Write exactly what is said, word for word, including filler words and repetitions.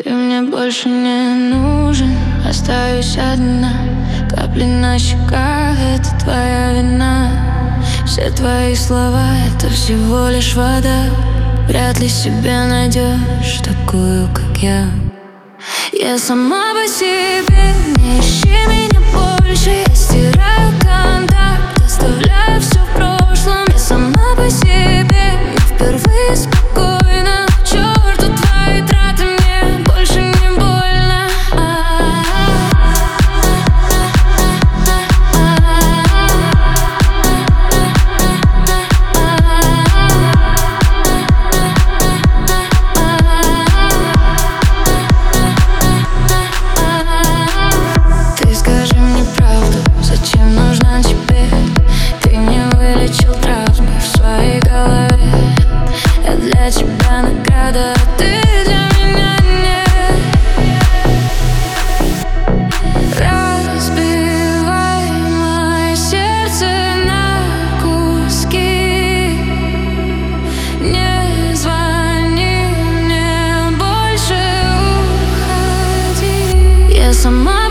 Ты мне больше не нужен, остаюсь одна. Капли на щеках — это твоя вина. Все твои слова — это всего лишь вода. Вряд ли себе найдешь такую, как я. Я сама по себе, не ищи меня больше. Я стираю контакт, оставляю все в прошлом. Я сама по себе, но впервые спокойно. К черту твои траты, мне больше не больно. Ты скажи мне правду, зачем нужна тебе? Ты не вылечил травмы в своей голове. Я для тебя награда, а ты для меня нет. Разбивай мое сердце на куски. Не звони мне больше, уходи. Я сама